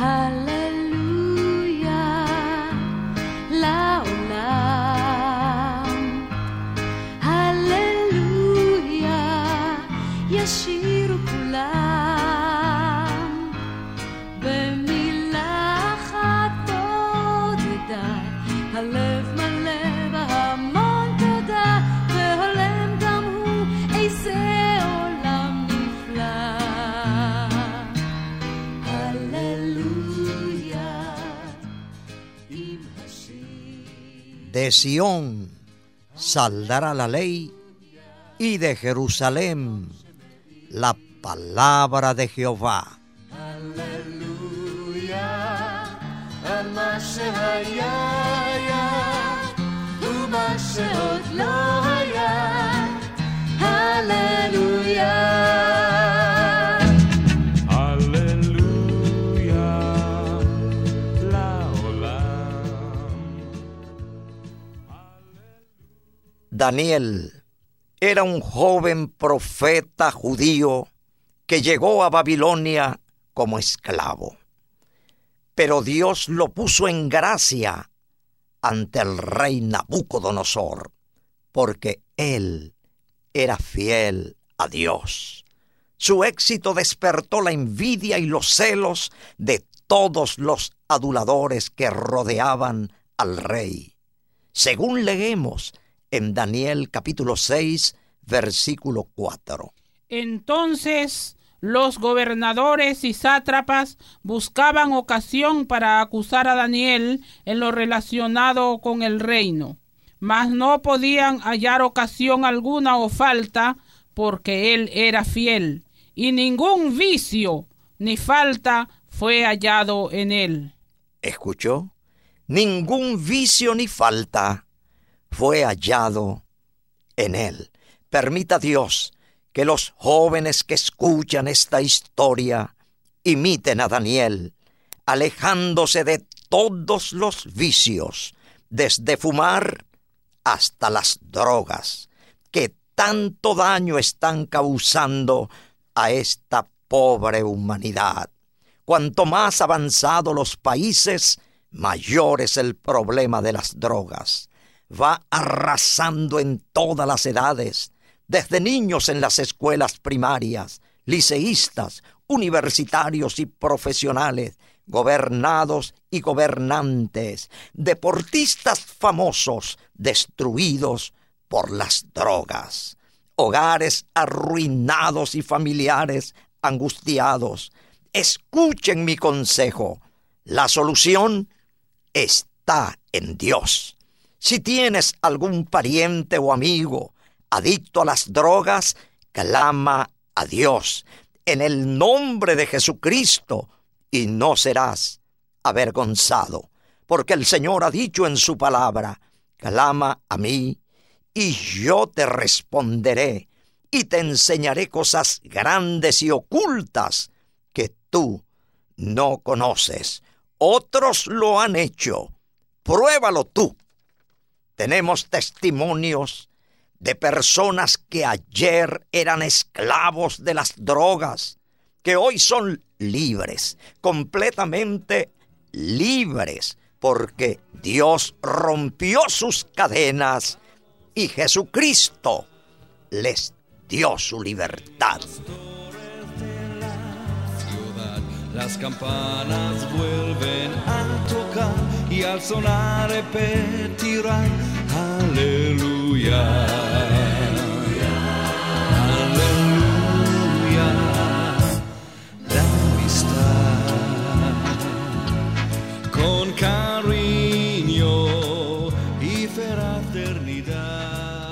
הללויה לעולם, הללויה ישירו כולם, במילה אחת תודה, הלב מלא בהמון תודה, והולם גם הוא איזה עולם נפלא. הללויה עם השיר. De Sión saldrá la ley y de Jerusalén la palabra de Jehová. Aleluya, על מה שהיה ומה שעוד לא היה. הללויה. Daniel era un joven profeta judío que llegó a Babilonia como esclavo. Pero Dios lo puso en gracia ante el rey Nabucodonosor, porque él era fiel a Dios. Su éxito despertó la envidia y los celos de todos los aduladores que rodeaban al rey. Según leemos en Daniel capítulo 6, versículo 4. Entonces los gobernadores y sátrapas buscaban ocasión para acusar a Daniel en lo relacionado con el reino, mas no podían hallar ocasión alguna o falta, porque él era fiel, y ningún vicio ni falta fue hallado en él. ¿Escuchó? Ningún vicio ni falta fue hallado en él. Permita Dios que los jóvenes que escuchan esta historia imiten a Daniel, alejándose de todos los vicios, desde fumar hasta las drogas, que tanto daño están causando a esta pobre humanidad. Cuanto más avanzados los países, mayor es el problema de las drogas. Va arrasando en todas las edades, desde niños en las escuelas primarias, liceístas, universitarios y profesionales, gobernados y gobernantes, deportistas famosos destruidos por las drogas, hogares arruinados y familiares angustiados. Escuchen mi consejo. La solución está en Dios. Si tienes algún pariente o amigo adicto a las drogas, clama a Dios en el nombre de Jesucristo y no serás avergonzado, porque el Señor ha dicho en su palabra: clama a mí y yo te responderé y te enseñaré cosas grandes y ocultas que tú no conoces. Otros lo han hecho, pruébalo tú. Tenemos testimonios de personas que ayer eran esclavos de las drogas, que hoy son libres, completamente libres, porque Dios rompió sus cadenas y Jesucristo les dio su libertad. Las campanas vuelven a tocar y al sonar repetirán aleluya, aleluya. La amistad con cariño y fraternidad.